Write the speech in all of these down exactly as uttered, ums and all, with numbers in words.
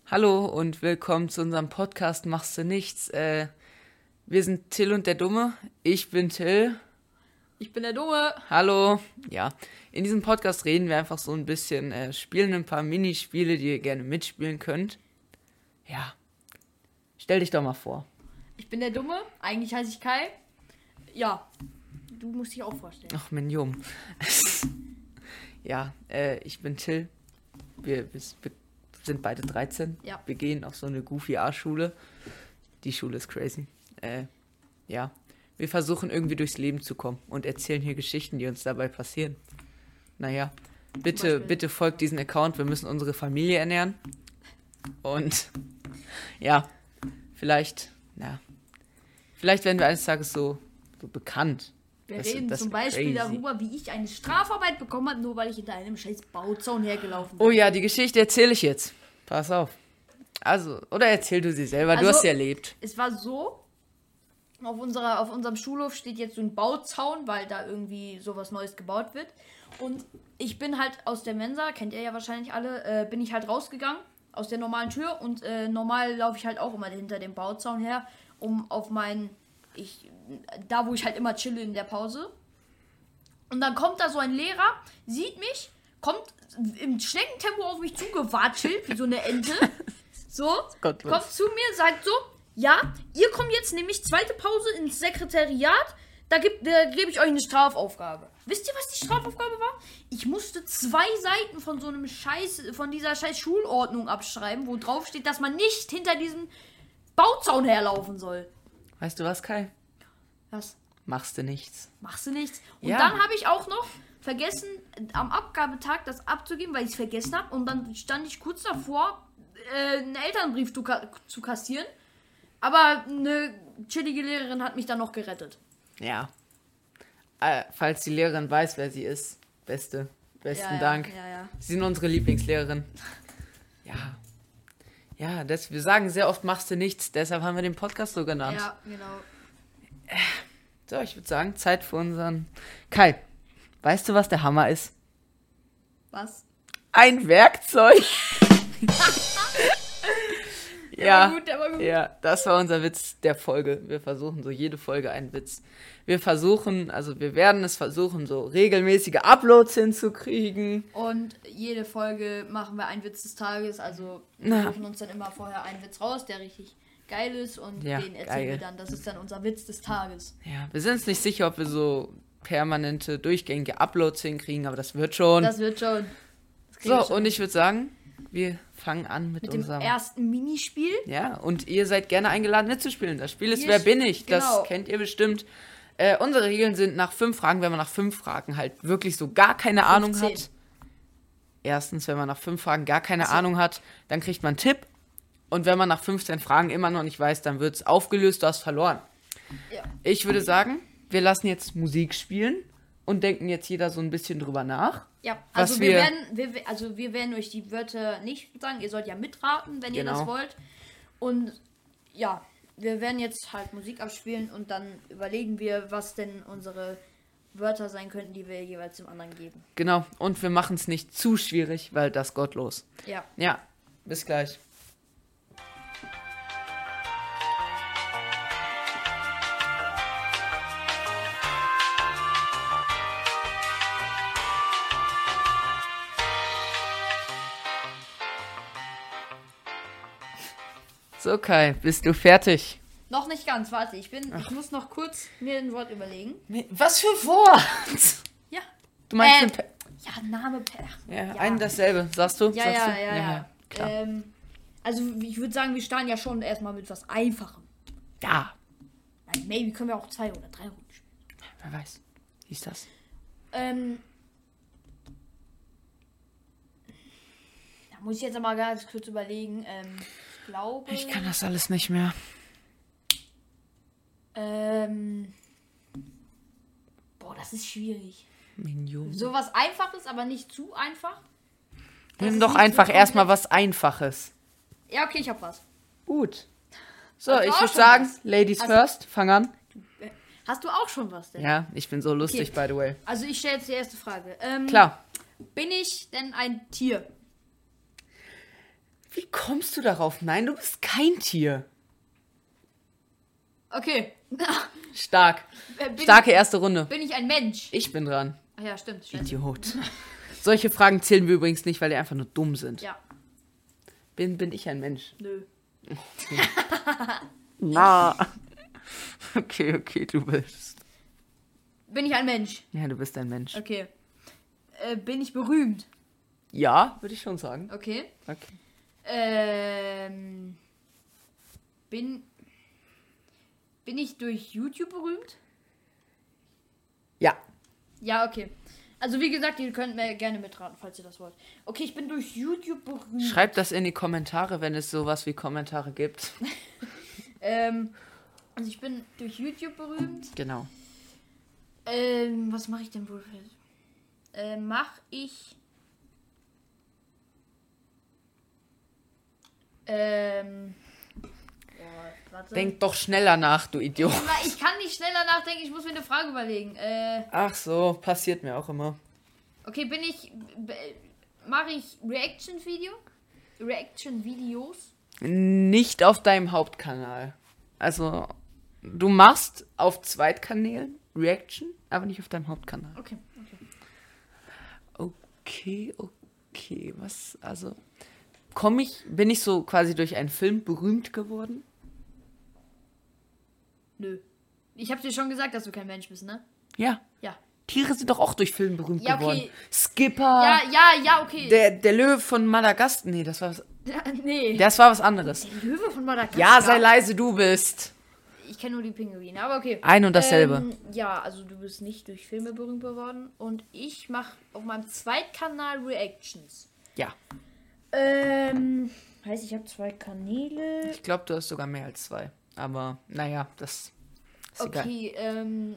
Hallo und willkommen zu unserem Podcast Machst du nichts. Äh, wir sind Till und der Dumme. Ich bin Till. Ich bin der Dumme. Hallo. Ja, in diesem Podcast reden wir einfach so ein bisschen, äh, spielen ein paar Minispiele, die ihr gerne mitspielen könnt. Ja, stell dich doch mal vor. Ich bin der Dumme. Eigentlich heiße ich Kai. Ja, du musst dich auch vorstellen. Ach, mein Jung. ja, äh, ich bin Till. Wir, wir, wir sind beide dreizehn. Ja. Wir gehen auf so eine Goofy-A-Schule. Die Schule ist crazy. Äh, ja. Wir versuchen irgendwie durchs Leben zu kommen und erzählen hier Geschichten, die uns dabei passieren. Naja, bitte, bitte folgt diesen Account. Wir müssen unsere Familie ernähren. Und ja, vielleicht, ja, vielleicht werden wir eines Tages so, so bekannt. Wir Das- reden das zum wär Beispiel crazy. darüber, wie ich eine Strafarbeit bekommen habe, nur weil ich hinter einem scheiß Bauzaun hergelaufen bin. Oh ja, die Geschichte erzähle ich jetzt. Pass auf. Also, oder erzähl du sie selber, du Also- hast sie erlebt. Es war so, auf, unserer, auf unserem Schulhof steht jetzt so ein Bauzaun, weil da irgendwie sowas Neues gebaut wird. Und ich bin halt aus der Mensa, kennt ihr ja wahrscheinlich alle, äh, bin ich halt rausgegangen aus der normalen Tür und äh, normal laufe ich halt auch immer hinter dem Bauzaun her, um auf meinen, ich, da wo ich halt immer chille in der Pause. Und dann kommt da so ein Lehrer, sieht mich, kommt im Schneckentempo auf mich zugewatschelt, wie so eine Ente. So, Gottlos. kommt zu mir, sagt so, ja, ihr kommt jetzt nämlich zweite Pause ins Sekretariat, da, geb- da gebe ich euch eine Strafaufgabe. Wisst ihr, was die Strafaufgabe war? Ich musste zwei Seiten von so einem Scheiß, von dieser scheiß Schulordnung abschreiben, wo drauf steht, dass man nicht hinter diesem Bauzaun herlaufen soll. Weißt du was, Kai? Was? Machst du nichts. Machst du nichts. Und Ja. dann habe ich auch noch vergessen, am Abgabetag das abzugeben, weil ich es vergessen habe. Und dann stand ich kurz davor, äh, einen Elternbrief zu, ka- zu kassieren. Aber eine chillige Lehrerin hat mich dann noch gerettet. Ja. Äh, falls die Lehrerin weiß, wer sie ist, beste, besten ja, Dank. Ja, ja. Sie sind unsere Lieblingslehrerin. Ja. Ja, das, wir sagen sehr oft, machst du nichts, deshalb haben wir den Podcast so genannt. Ja, genau. So, ich würde sagen, Zeit für unseren... Kai, weißt du, was der Hammer ist? Was? Ein Werkzeug. Der ja, war gut, der war gut. ja, das war unser Witz der Folge. Wir versuchen so jede Folge einen Witz. Wir versuchen, also wir werden es versuchen, so regelmäßige Uploads hinzukriegen. Und jede Folge machen wir einen Witz des Tages. Also wir Na. suchen uns dann immer vorher einen Witz raus, der richtig geil ist. Und Ja, den erzählen geil. wir dann. Das ist dann unser Witz des Tages. Ja, wir sind uns nicht sicher, ob wir so permanente, durchgängige Uploads hinkriegen, aber das wird schon. Das wird schon. Das kriegen wir so, schon. und ich würde sagen, wir fangen an mit, Mit dem unserem... ersten Minispiel. Ja, und ihr seid gerne eingeladen mitzuspielen. Das Spiel ist Ihr Wer sch- bin ich? genau. Das kennt ihr bestimmt. Äh, unsere Regeln sind nach fünf Fragen, wenn man nach fünf Fragen halt wirklich so gar keine Ahnung fünfzehn. hat. Erstens, wenn man nach fünf Fragen gar keine Ach so. Ahnung hat, dann kriegt man einen Tipp. Und wenn man nach fünfzehn Fragen immer noch nicht weiß, dann wird es aufgelöst, du hast verloren. Ja. Ich würde sagen, wir lassen jetzt Musik spielen und denken jetzt jeder so ein bisschen drüber nach. Ja, Was also wir, wir- werden, wir, also wir werden euch die Wörter nicht sagen. Ihr sollt ja mitraten, wenn ihr Genau. das wollt. Und ja, wir werden jetzt halt Musik abspielen und dann überlegen wir, was denn unsere Wörter sein könnten, die wir jeweils dem anderen geben. Genau, und wir machen es nicht zu schwierig, weil das gottlos. Ja. Ja, bis gleich. So, Kai, bist du fertig? Noch nicht ganz, warte, ich bin, ich muss noch kurz mir ein Wort überlegen. Was für Wort? Ja. Du meinst Ähm, ein Pe- Ja, Name. Per- ja, ja. ein dasselbe, sagst du? Ja, sagst ja, du? ja, ja. klar. Ähm, also ich würde sagen, wir starten ja schon erstmal mit was Einfachem. ja, Nein, maybe können wir auch zwei oder drei Runden spielen. wer weiß. Wie ist das? Ähm, da muss ich jetzt aber ganz kurz überlegen. Ähm, ich glaube. Ich kann das alles nicht mehr. Ähm, boah, das ist schwierig. Minion. Sowas Einfaches, aber nicht zu einfach. Das Nimm ist doch nicht einfach so erstmal komplex. was Einfaches. Ja, okay, ich hab was. Gut. So, Hast du ich auch würde schon sagen, was? Ladies Also- first, fang an. Äh, Hast du auch schon was denn? Ja, ich bin so lustig, Okay. by the way. Also ich stelle jetzt die erste Frage. Ähm, Klar. Bin ich denn ein Tier? Wie kommst du darauf? Nein, du bist kein Tier. Okay. Stark. Äh, bin Starke erste Runde. Bin ich ein Mensch? Ich bin dran. Ach ja, stimmt. Scheiße. Idiot. Solche Fragen zählen wir übrigens nicht, weil die einfach nur dumm sind. Ja. Bin, bin ich ein Mensch? Nö. Na. Okay, okay, du bist. Bin ich ein Mensch? Ja, du bist ein Mensch. Okay. Äh, bin ich berühmt? Ja, würde ich schon sagen. Okay. Okay. Ähm. Bin. Bin ich durch YouTube berühmt? Ja. Ja, okay. Also wie gesagt, ihr könnt mir gerne mitraten, falls ihr das wollt. Okay, ich bin durch YouTube berühmt. Schreibt das in die Kommentare, wenn es sowas wie Kommentare gibt. ähm, also ich bin durch YouTube berühmt. Genau. Ähm, was mache ich denn wohl? Ähm, mach ich... Ähm... Boah, warte. Denk doch schneller nach, du Idiot. Ich kann nicht schneller nachdenken, ich muss mir eine Frage überlegen. Äh, Ach so, passiert mir auch immer. okay, bin ich... Mache ich Reaction-Video? Reaction-Videos? Nicht auf deinem Hauptkanal. Also, du machst auf Zweitkanälen Reaction, aber nicht auf deinem Hauptkanal. Okay, okay. Okay, okay. Was, also... Komm ich, bin ich so quasi durch einen Film berühmt geworden? Nö. Ich hab dir schon gesagt, dass du kein Mensch bist, ne? Ja. Ja. Tiere sind doch auch durch Filme berühmt Ja, okay. geworden. Skipper. Ja, ja, ja, okay. Der, der Löwe von Madagaskar. Nee, das war was, Ja, nee. das war was anderes. Der Löwe von Madagaskar. Ja, sei leise, du bist. Ich kenne nur die Pinguine, aber okay. Ein und dasselbe. Ähm, ja, also du bist nicht durch Filme berühmt geworden. Und ich mache auf meinem Zweitkanal Reactions. Ja. Ähm, heißt, ich habe zwei Kanäle. Ich glaube, du hast sogar mehr als zwei. Aber, naja, das ist egal. Okay, ähm.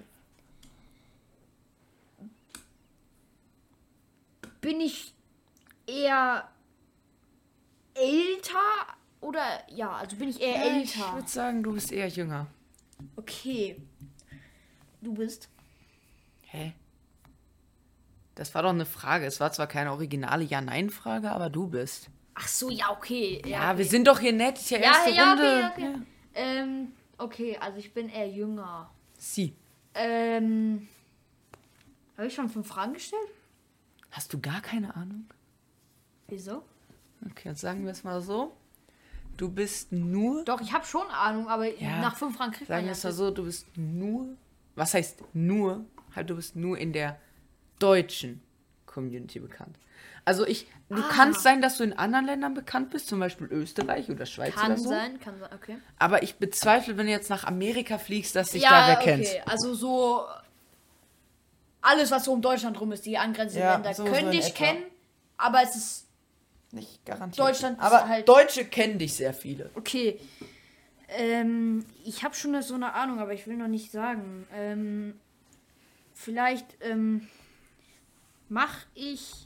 Bin ich eher älter oder ja, also bin ich eher Ja, ich älter. würde sagen, du bist eher jünger. Okay. Du bist. Hä? Das war doch eine Frage. Es war zwar keine originale Ja-Nein-Frage, aber du bist. Ach so, ja, okay. Ja, okay. wir sind doch hier nett. Ist ja, Ja, erste ja, Runde. okay, okay. Ja. Ähm, okay, also ich bin eher jünger. Sie. Ähm. Habe ich schon fünf Fragen gestellt? Hast du gar keine Ahnung? Wieso? Okay, jetzt sagen wir es mal so. Du bist nur... Doch, ich habe schon Ahnung, aber Ja, nach fünf Fragen kriegt man Sagen wir ja es mal das. so, du bist nur... Was heißt nur? Halt, du bist nur in der deutschen Community bekannt. Also ich... Du Ah. kannst sein, dass du in anderen Ländern bekannt bist, zum Beispiel Österreich oder Schweiz Kann oder so. sein, kann sein, okay. Aber ich bezweifle, wenn du jetzt nach Amerika fliegst, dass dich da wer kennt. okay. Also so alles, was so um Deutschland rum ist, die angrenzenden Ja, Länder, so- so können in dich etwa. kennen, aber es ist Nicht garantiert. Deutschland ist Aber halt- Deutsche kennen dich sehr viele. okay. Ähm, ich habe schon so eine Ahnung, aber ich will noch nicht sagen. Ähm, vielleicht ähm, mach ich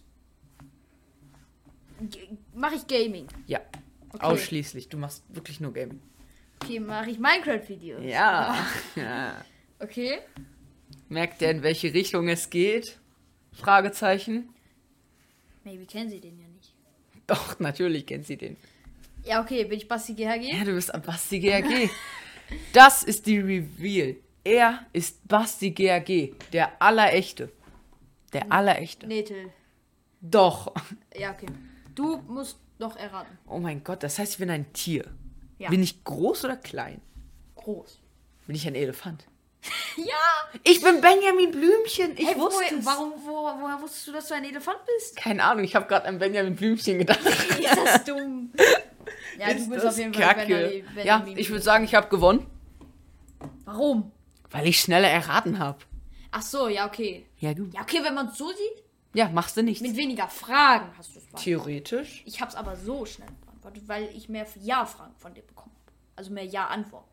G- mach ich Gaming. Ja, Okay. ausschließlich. Du machst wirklich nur Gaming. Okay, mache ich Minecraft-Videos. Ja. ja. Okay. Merkt ihr, in welche Richtung es geht? Fragezeichen. Maybe kennen sie den ja nicht. Doch, natürlich kennt sie den. Ja, okay, bin ich Basti G H G? Ja, du bist Basti G R G. Das ist die Reveal. Er ist Basti G R G. Der Allerechte. Der Allerechte. Nee, Till. Doch. Ja, okay. Du musst noch erraten. Oh mein Gott, das heißt, ich bin ein Tier. Ja. Bin ich groß oder klein? Groß. Bin ich ein Elefant? Ja! Ich bin Benjamin Blümchen. Ich Hey, wusste woher, es. warum, wo, woher wusstest du, dass du ein Elefant bist? Keine Ahnung, ich habe gerade an Benjamin Blümchen gedacht. Ist das dumm? Ja, Ist du bist das auf jeden Fall Kacke. Benjamin. Ja, Benjamin. ich würde sagen, ich habe gewonnen, Warum? weil ich schneller erraten habe. Ach so, ja, okay. Ja, du. Ja, okay, wenn man es so sieht, Ja, machst du nichts. mit weniger Fragen hast du es beantwortet. Theoretisch. Ich hab's aber so schnell beantwortet, weil ich mehr Ja-Fragen von dir bekommen habe. Also mehr Ja-Antworten.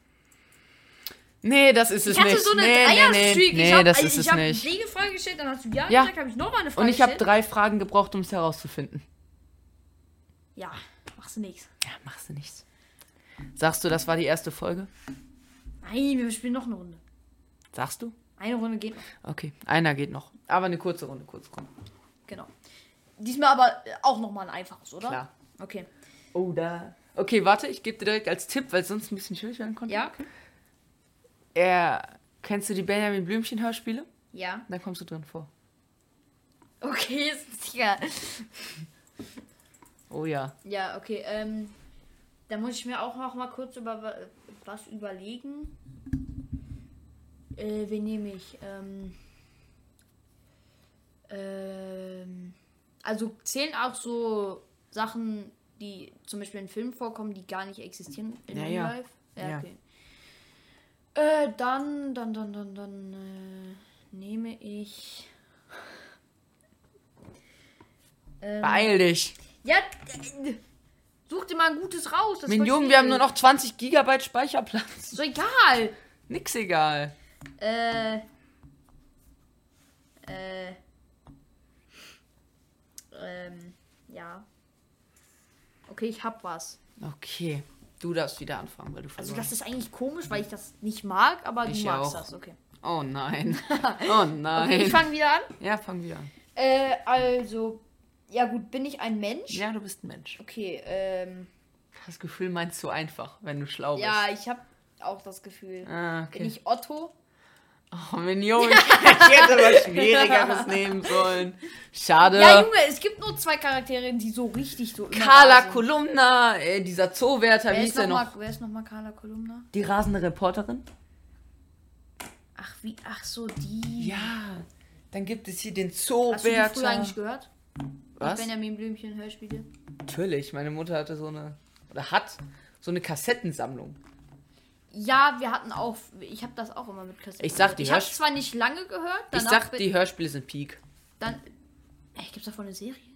Nee, das ist es Ich hatte nicht. so eine nee, nee, Dreier-Streak. nee, ich nee hab, das also ist ich es hab nicht. eine Frage gestellt, dann hast du Ja, Ja. gesagt, habe ich nochmal eine Frage Und ich habe gestellt. drei Fragen gebraucht, um es herauszufinden. Ja, machst du nichts. Ja, machst du nichts. Sagst du, das war die erste Folge? Nein, wir spielen noch eine Runde. Sagst du? Eine Runde geht noch. Okay, einer geht noch. Aber eine kurze Runde, kurze Runde. Genau. Diesmal aber auch nochmal ein einfaches, oder? Klar. Okay. Oh, da. Okay, warte, ich gebe dir direkt als Tipp, weil es sonst ein bisschen schwierig werden konnte. Ja, okay. Er, kennst du die Benjamin Blümchen-Hörspiele? Ja. Dann kommst du drin vor. Okay, ist sicher. Oh ja. Ja, okay. Ähm, da muss ich mir auch noch mal kurz über wa- was überlegen. Äh, wen nehme ich? Ähm, ähm, also zählen auch so Sachen, die zum Beispiel in Filmen vorkommen, die gar nicht existieren in Ja, Real ja. Life? Ja, Ja. okay. Äh, dann, dann, dann, dann, dann äh, nehme ich. Ähm, Beeil dich. Ja, äh, such dir mal ein gutes raus. Das ist Mein voll Junge, wir haben nur schwierig. noch zwanzig Gigabyte Speicherplatz. So egal. Nix egal. Äh. Äh. Ähm. Ja. Okay, ich hab was. Okay, du darfst wieder anfangen, weil du Also verloren das ist eigentlich komisch, weil ich das nicht mag, aber Ich du magst auch. das, okay. Oh nein. Oh nein. Okay, ich fange wieder an. Ja, fang wieder an. Äh, also. Ja gut, bin ich ein Mensch? Ja, du bist ein Mensch. Okay, ähm. Das Gefühl meinst du einfach, wenn du schlau bist. Ja, ich hab auch das Gefühl. Ah, Bin okay. ich Otto? Oh, mein Junge, ich hätte was Schwierigeres nehmen sollen. Schade. Ja, Junge, es gibt nur zwei Charaktere, die so richtig so. immer Carla da sind. Kolumna, äh, dieser Zoowärter, Wer wie ist hieß der noch noch? mal, wer ist nochmal Carla Kolumna? Die rasende Reporterin? Ach, wie, ach so, die. Ja, dann gibt es hier den Hast du die Zoowärter. früher eigentlich gehört? Was? Benjamin Blümchen Hörspiele. Natürlich, meine Mutter hatte so eine, oder hat so eine Kassettensammlung. Ja, wir hatten auch, ich habe das auch immer mit Kassetten. Ich sag, gehört. die Ich habe Hörsch- zwar nicht lange gehört, Ich danach sag, bin- die Hörspiele sind Peak. dann Ey, gibt's davon eine Serie?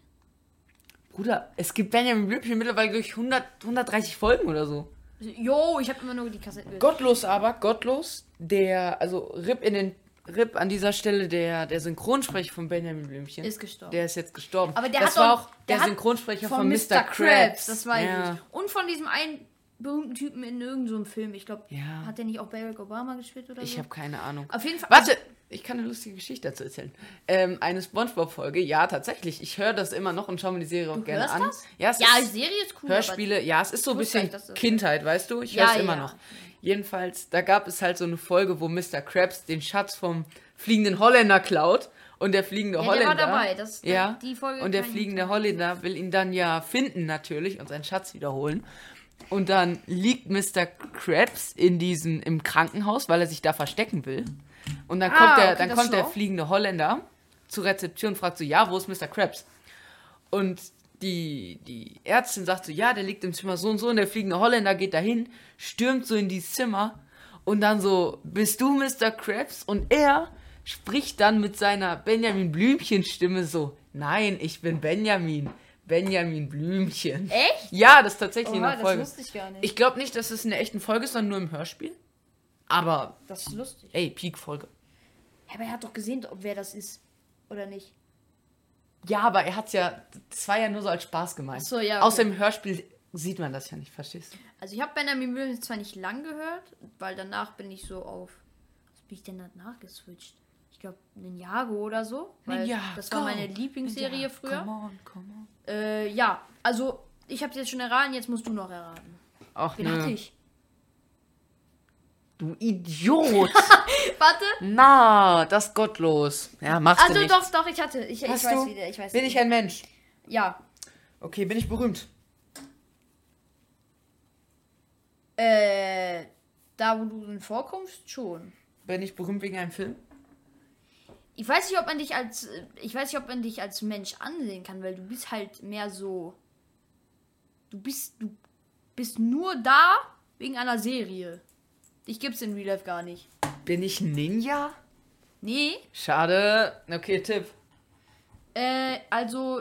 Bruder, es gibt Benjamin Blümchen mittlerweile durch hundert, hundertdreißig Folgen oder so. Jo, ich habe immer nur die Kassetten gehört. Gottlos aber, gottlos, der, also Rip in den, Rip an dieser Stelle, der, der Synchronsprecher von Benjamin Blümchen. Ist gestorben. Der ist jetzt gestorben. Aber der das hat war doch- auch der der hat Synchronsprecher von von Mister Krabs. Das weiß ja. ich. Und von diesem einen berühmten Typen in irgendeinem so einem Film. Ich glaube, Ja. hat der nicht auch Barack Obama gespielt oder Ich so? habe keine Ahnung. Auf jeden Fall. Warte, ich kann eine lustige Geschichte dazu erzählen. Ähm, eine Spongebob-Folge, ja, tatsächlich. Ich höre das immer noch und schaue mir die Serie auch Du gerne hörst an. das? Ja, es Ja, die ist Serie ist cool. Hörspiele, ja, es ist so ein wusste bisschen nicht, dass das- Kindheit, weißt du? Ich Ja, höre es immer ja. noch. Jedenfalls, da gab es halt so eine Folge, wo Mister Krabs den Schatz vom fliegenden Holländer klaut. Und der fliegende Ja, der war Holländer. dabei, das- ja, die Folge und der kann ich fliegende nicht Holländer will ihn dann ja finden, natürlich, und seinen Schatz wiederholen. Und dann liegt Mister Krabs in diesem, im Krankenhaus, weil er sich da verstecken will. Und dann Ah, kommt, der, okay, dann das kommt ist der schlau. fliegende Holländer zur Rezeption und fragt so, ja, wo ist Mister Krabs? Und die, die Ärztin sagt so, ja, der liegt im Zimmer so und so. Und der fliegende Holländer geht dahin, stürmt so in dieses Zimmer. Und dann so, bist du Mister Krabs? Und er spricht dann mit seiner Benjamin Blümchen-Stimme so, nein, ich bin Benjamin. Benjamin Blümchen. Echt? Ja, das ist tatsächlich in Oha, der das Folge. wusste ich gar nicht. Ich glaube nicht, dass es in der echten Folge ist, sondern nur im Hörspiel. Aber, Das ist lustig. ey, Peak-Folge. Ja, aber er hat doch gesehen, ob wer das ist. Oder nicht? Ja, aber er hat's ja, das war ja nur so als Spaß gemeint. Ach so, ja, okay. Außer im Hörspiel sieht man das ja nicht, verstehst du? Also ich habe Benjamin Blümchen zwar nicht lang gehört, weil danach bin ich so auf... Was bin ich denn danach geswitcht? Ich glaube, Ninjago oder so. Weil Ja, das war go. meine Lieblingsserie Ja, früher. Come on, come on. Äh, ja, also ich habe jetzt schon erraten, jetzt musst du noch erraten. Ach, Wen hatte nö. ich? Du Idiot. Warte. Na, das ist gottlos. Ja, machst Also du nicht. doch, doch, ich hatte. Ich, ich Hast weiß du? wieder. Ich weiß Bin wieder. ich ein Mensch? Ja. Okay, bin ich berühmt? Äh, da wo du drin vorkommst, schon. Bin ich berühmt wegen einem Film? Ich weiß nicht, ob man dich als äh, ich weiß nicht, ob man dich als Mensch ansehen kann, weil du bist halt mehr so du bist du bist nur da wegen einer Serie. Dich gibt's in Real Life gar nicht. Bin ich ein Ninja? Nee, Schade. Okay, Tipp. äh also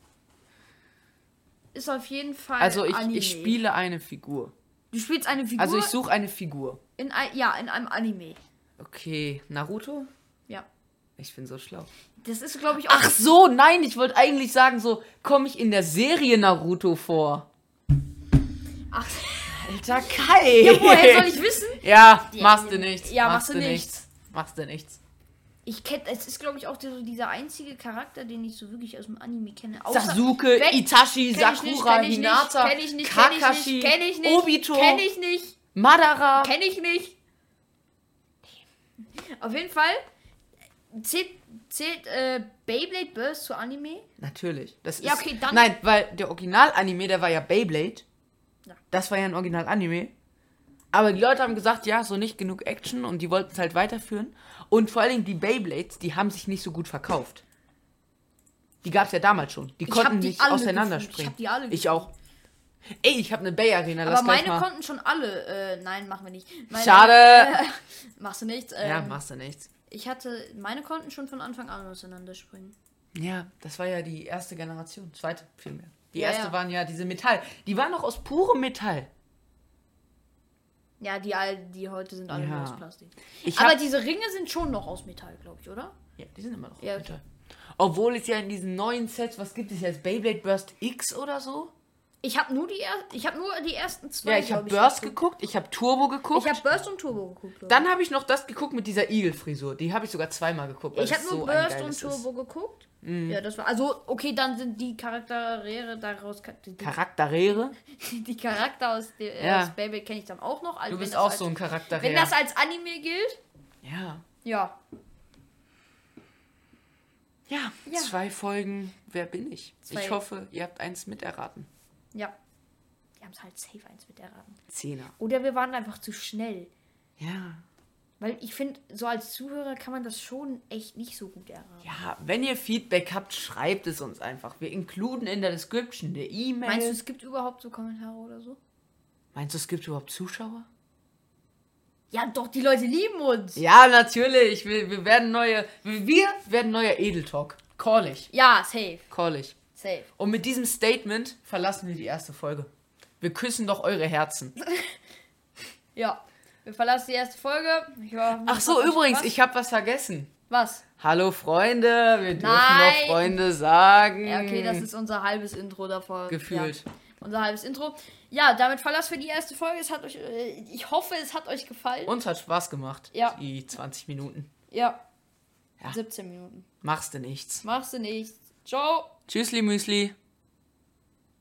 ist auf jeden Fall Also ich, Anime. ich spiele eine Figur. Du spielst eine Figur Also ich suche eine Figur. in ein, ja, in einem Anime. Okay, Naruto? Ja. Ich bin so schlau. Das ist glaube ich auch Ach so, nein, ich wollte eigentlich sagen, so komme ich in der Serie Naruto vor. Ach, Alter Kai. ja, woher soll ich wissen? Ja, Ja, machst du nichts. ja, machst machst du nichts. Machst du nichts. Ich kenne, es ist glaube ich auch so dieser einzige Charakter, den ich so wirklich aus dem Anime kenne. Außer- Sasuke, Wenn- Itachi, kenn ich nicht, Sakura, kenn ich nicht, Hinata, kenn ich nicht, kenn ich Kakashi, nicht, kenn ich nicht, Obito, kenn ich nicht, Madara. kenn ich nicht. Auf jeden Fall zählt, zählt äh, Beyblade Burst zu Anime. Natürlich. Das Ja, ist, okay, dann- Nein, weil der Original-Anime, der war ja Beyblade. Ja. Das war ja ein Original-Anime. Aber die Leute haben gesagt, ja, so nicht genug Action und die wollten es halt weiterführen. Und vor allen Dingen die Beyblades, die haben sich nicht so gut verkauft. Die gab es ja damals schon. Die Ich konnten hab die nicht alle auseinanderspringen. gefühlt. Ich hab die alle Ich auch. Ey, ich habe eine Bay Arena. Aber lass gleich meine mal. konnten schon alle. Äh, nein, machen wir nicht. Meine, Schade. Äh, machst du nichts. Ähm, Ja, machst du nichts. Ich hatte, meine konnten schon von Anfang an auseinanderspringen. Ja, das war ja die erste Generation. Zweite vielmehr. Die Ja, erste ja. waren ja diese Metall. Die waren noch aus purem Metall. Ja, die, all- die heute sind alle Ja. nur aus Plastik. Ich Aber hab- diese Ringe sind schon noch aus Metall, glaube ich, oder? Ja, die sind immer noch Ja. aus Metall. Obwohl es ja in diesen neuen Sets, was gibt es jetzt? Beyblade Burst X oder so? Ich habe nur die er ich habe nur die ersten zwei. Ja, ich habe glaub Burst geguckt. geguckt, ich habe Turbo geguckt. Ich habe Burst und Turbo geguckt. glaub Dann habe ich noch das geguckt mit dieser Igel-Frisur. Die habe ich sogar zweimal geguckt. weil ich habe das nur so ein Burst und geiles Turbo geguckt. Ja, das war also okay, dann sind die Charaktere daraus die, ist. Charaktere. die Charakter aus der Ja. aus Beyblade kenne ich dann auch noch. Also Du bist wenn das auch als, so ein Charakter. Wenn das als Anime gilt, Ja. ja. ja. Ja. Zwei Folgen. Wer bin ich? Zwei- Ich hoffe, ihr habt eins miterraten. Ja. Die haben es halt safe eins mit erraten. Zehner. Oder wir waren einfach zu schnell. Ja. Weil ich finde, so als Zuhörer kann man das schon echt nicht so gut erraten. Ja, wenn ihr Feedback habt, schreibt es uns einfach. Wir inkluden in der Description der E-Mail. Meinst du, es gibt überhaupt so Kommentare oder so? Meinst du, es gibt überhaupt Zuschauer? Ja, doch, die Leute lieben uns. Ja, natürlich. Wir, wir werden neue. Wir werden neuer Edeltalk. Call ich. Ja, safe. Call ich. Safe. Und mit diesem Statement verlassen wir die erste Folge. Wir küssen doch eure Herzen. Ja. Wir verlassen die erste Folge. Ja, Ach so, was- übrigens, was? ich habe was vergessen. Was? Hallo Freunde, wir dürfen Nein. noch Freunde sagen. Ja, okay, das ist unser halbes Intro davor. Gefühlt. Ja, unser halbes Intro. Ja, damit verlassen wir die erste Folge. Es hat euch, äh, ich hoffe, es hat euch gefallen. Uns hat Spaß gemacht. Ja. Die zwanzig Minuten. Ja. Ja. siebzehn Minuten. Machst du nichts. Machst du nichts. Ciao. Tschüssli Müsli.